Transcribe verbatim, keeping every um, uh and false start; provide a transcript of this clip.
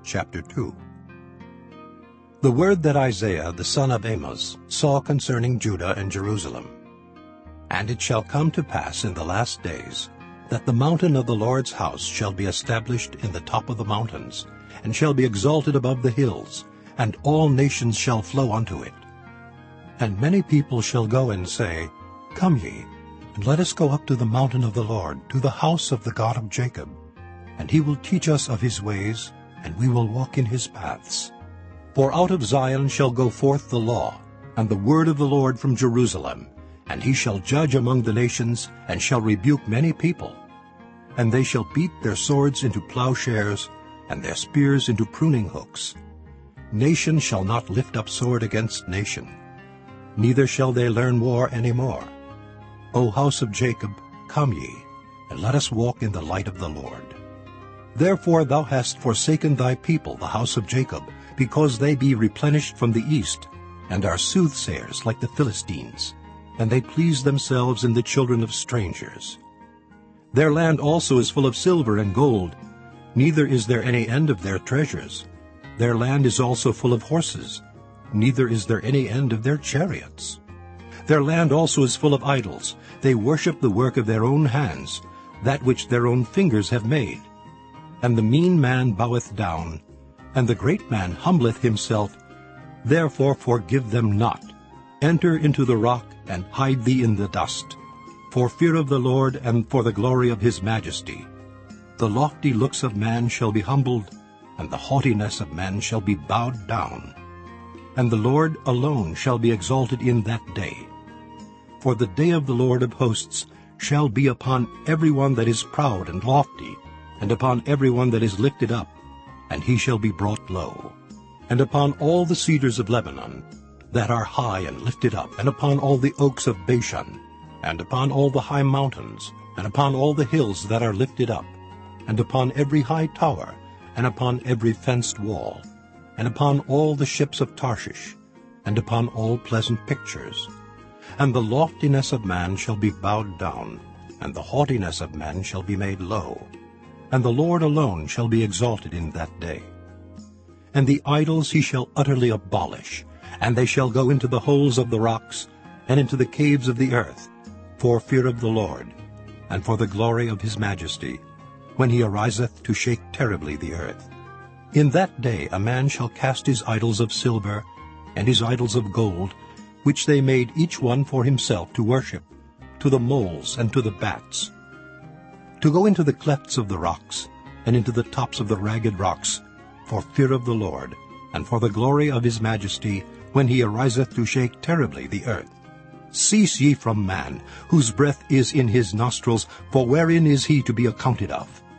Chapter two. The word that Isaiah the son of Amoz saw concerning Judah and Jerusalem. And it shall come to pass in the last days, that the mountain of the Lord's house shall be established in the top of the mountains, and shall be exalted above the hills, and all nations shall flow unto it. And many people shall go and say, Come ye, and let us go up to the mountain of the Lord, to the house of the God of Jacob. And he will teach us of his ways, and we will walk in his paths. For out of Zion shall go forth the law, and the word of the Lord from Jerusalem. And he shall judge among the nations, and shall rebuke many people. And they shall beat their swords into plowshares, and their spears into pruning hooks. Nation shall not lift up sword against nation, neither shall they learn war any more. O house of Jacob, come ye, and let us walk in the light of the Lord. Therefore thou hast forsaken thy people, the house of Jacob, because they be replenished from the east, and are soothsayers like the Philistines, and they please themselves in the children of strangers. Their land also is full of silver and gold, neither is there any end of their treasures. Their land is also full of horses, neither is there any end of their chariots. Their land also is full of idols. They worship the work of their own hands, that which their own fingers have made. And the mean man boweth down, and the great man humbleth himself. Therefore forgive them not. Enter into the rock, and hide thee in the dust, for fear of the Lord and for the glory of his majesty. The lofty looks of man shall be humbled, and the haughtiness of man shall be bowed down. And the Lord alone shall be exalted in that day. For the day of the Lord of hosts shall be upon every one that is proud and lofty, and upon every one that is lifted up, and he shall be brought low. And upon all the cedars of Lebanon, that are high and lifted up, and upon all the oaks of Bashan, and upon all the high mountains, and upon all the hills that are lifted up, and upon every high tower, and upon every fenced wall, and upon all the ships of Tarshish, and upon all pleasant pictures. And the loftiness of man shall be bowed down, and the haughtiness of man shall be made low, and the Lord alone shall be exalted in that day. And the idols he shall utterly abolish, and they shall go into the holes of the rocks, and into the caves of the earth, for fear of the Lord, and for the glory of his majesty, when he ariseth to shake terribly the earth. In that day a man shall cast his idols of silver, and his idols of gold, which they made each one for himself to worship, to the moles and to the bats, to go into the clefts of the rocks, and into the tops of the ragged rocks, for fear of the Lord, and for the glory of his majesty, when he ariseth to shake terribly the earth. Cease ye from man, whose breath is in his nostrils, for wherein is he to be accounted of?